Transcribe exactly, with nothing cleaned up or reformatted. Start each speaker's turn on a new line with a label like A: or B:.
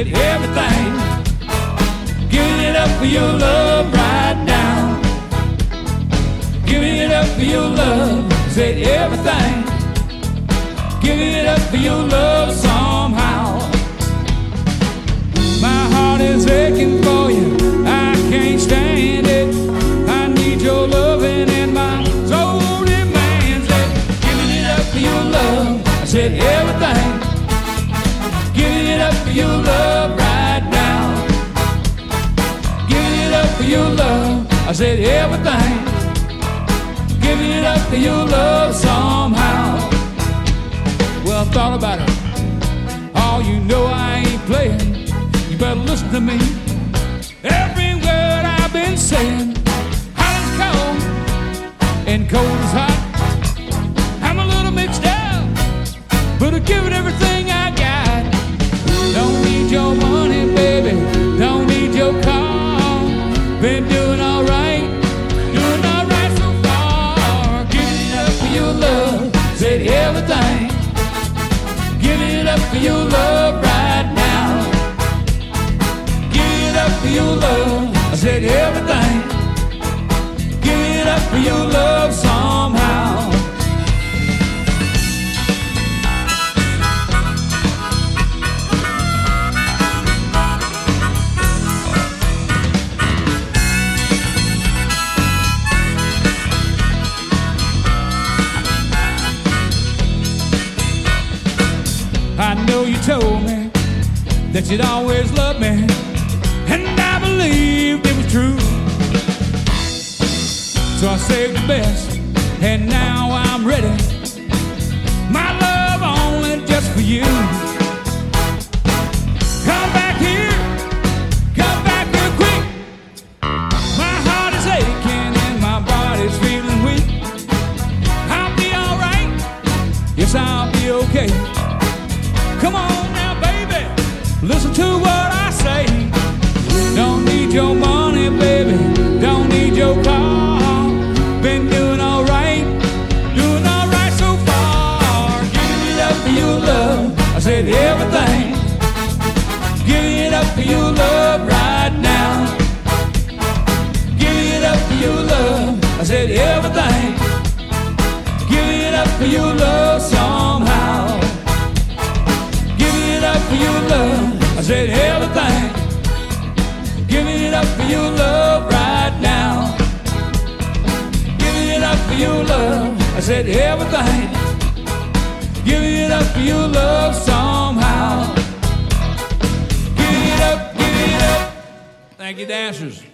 A: said everything. Giving it up for your love right now. Giving it up for your love, said everything. Giving it up for your love somehow. My heart is aching for you, I can't stand it. I need your loving and my soul demands it. Giving it up for your love, I said everything. Giving it up for your love right now. Giving it up for your love, I said everything. Giving it up for your love somehow. Well, I thought about it. Oh, you know I ain't playing. You better listen to me. Every word I've been saying. Hot is cold and cold is hot. I'm a little mixed up, but I give it everything I got. Don't need your money, baby. Don't need your car. Been doing all right, doing all right so far. Giving it up for your love, said everything. Giving it up for your love right now. Giving it up for your love, I said everything. Giving it up for your love somehow. I know you told me that you'd always love me, and I believed it was true. So I saved the best, and now I'm ready. My love only just for you. Come back here, come back real quick. My heart is aching and my body's feeling weak. I'll be alright, yes I'll be okay. Come on now, baby, listen to what I say. Don't need your money, baby, don't need your car. Been doing all right, doing all right so far. Giving it up for your love, I said everything. Giving it up for your love right now. Giving it up for your love, I said everything. Giving it up for your love somehow. For your love, I said everything. Giving it up for your love right now. Giving it up for your love, I said everything. Giving it up for your love somehow. Give it up, give it up. Thank you, dancers.